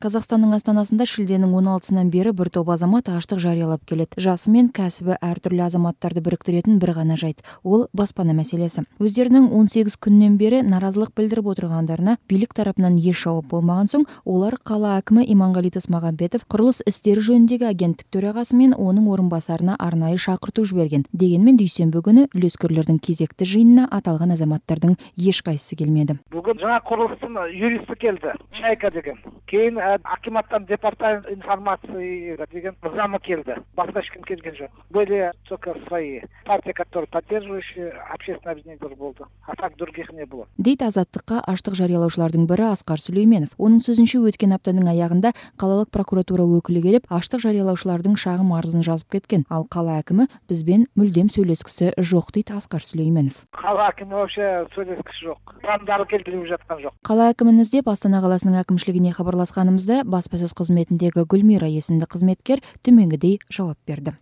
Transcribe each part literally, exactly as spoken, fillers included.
Қазақстанның астанасында шілденің он алтысынан бері бір топ азамат аштық жариялап келеді. Жасы мен кәсібі әртүрлі азаматтарды біріктіретін бір ғана жайт – ол баспана мәселесі. Өздерінің он сегіз күннен бері наразылық білдіріп отырғандарына билік тарапынан еш жауап болмаған соң, олар қала әкімі Иманғали Тасмағамбетов құрылыс істері жөніндегі агенттік төрағасы мен оның орынбасарына арнайы шақырту жіберген. Дегенмен дүйсенбі күні үлескерлердің кезекті жиынына аталған азаматтардың ешқайсысы келмеді. Бүгін жаңа құрылыстың юристі келді, Шайка деген. Кейін акиматтан департамент информации деген замы келді. Басқа ешкім келген жоқ. Были только свои партии, которые поддерживающие общественное объединение болды. А так других не было. Дейді азаттыққа аштық жариялаушылардың бірі Асқар Сүлейменов. Оның сөзінше өткен аптаның аяғында қалалық прокуратура өкілі келіп, аштық жариялаушылардың шағым арызын жазып кеткен. Ал қала әкімі бізбен мүлдем сөйлескісі жоқ, дейді Асқар Сүлейменов. Қала әкімі вообще сөйлескісі жоқ. Пландары келтіріп жатқан жоқ. Қала әкімін іздеп Астана қаласының әкімшілігіне хабарласқанымызда баспасөз қызметіндегі Гүлмира есімді қызметкер төменгідей жауап берді.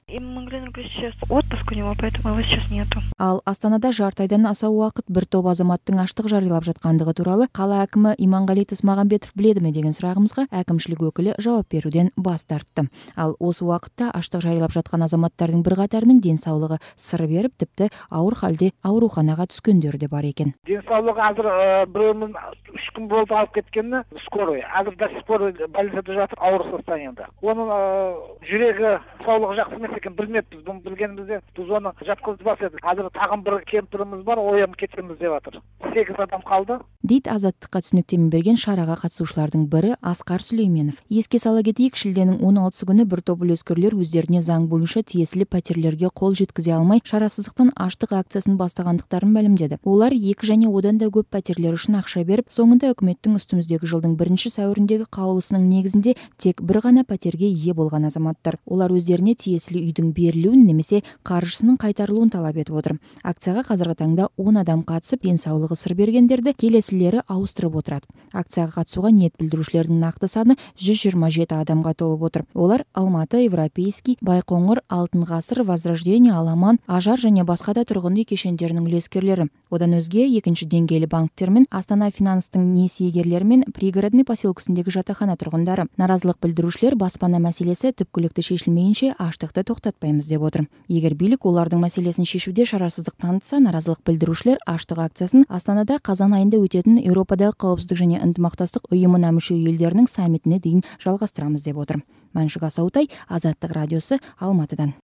Отпуск у него, поэтому его сейчас нету. Ал Астанада жарты айдан аса уақыт бір топ азаматтың аштық жариялап жатқандығы туралы қала әкімі Иманғали Тасмағамбетов біледі ме деген сұрағымызға әкімшілік өкілі жауап беруден бас тартты. Ал осы уақытта аштық жариялап жатқан азаматтардың бірқатарының денсаулығы сыр беріп, тіпті ауыр халде ауруханаға түскендері де бар екен. Денсаулығы азыр біреуінің үш күн болды алып кеткені скорый. Азыр до сих пор больницада жатыр, ауыр состояниеда. Оның жүрегі саулығы жақсы емес екен, білмеппіз. Бұны білгенімізде біз оны жатқызбас едік. Қазір тағын бір кемпіріміз бар, оянып кетеміз деп жатыр. сегіз адам қалды. Дейді азаттыққа түсініктеме берген шараға қатысушылардың бірі Асқар Сүлейменов. Еске сала кетейік, шілденің он алтысы күні бір топ үлескерлер өздеріне заң бойынша тиесілі пәтерлерге қол жеткізе алмай, шарасыздықтан аштық акциясын бастағандықтарын мәлімдеді. Олар екі және одан да көп пәтерлер үшін ақша беріп, соңында үкіметтің үстіміздегі жылдың бірінші сәуіріндегі қаулысының негізінде тек бір ғана пәтерге ие болған азаматтар. Олар өздеріне тиесілі үйдің берілуін немесе қаржысының қайтарылуын талап етіп отыр. Акцияға қазіргі таңда он адам қатысып, денсаулығы сыр бергендерді келесілері ауыстырып отырады. Акцияға қатысуға ниет білдірушілердің нақты саны жүз жиырма жеті адамға толып отыр. Олар Алматы, Европейский, Байқоңыр, Алтын ғасыр, Возрождение, Аламан, Ажар және басқа да тұрғын үй кешендерінің үлескерлері. Одан өзге екінші деңгейлі банктер мен Астана Финанстың несиегерлері мен пригородный поселкесіндегі жатақхана тұрғындары. Наразылық білдірушілер баспана мәселесі түпкілікті шешілмейінше аштықты тоқтатпаймыз деп отыр. Егер билік олардың мәселесін шешуде шарасыздық танытса, наразылық білдірушілер аштық акциясын Астанада қазан айында өтетін Еуропадағы қауіпсіздік және ынтымақтастық ұйымына мүше елдерінің саммитіне дейін жалғастырамыз деп отыр. Мәншүк Асаутай, Азаттық радиосы, Алматыдан.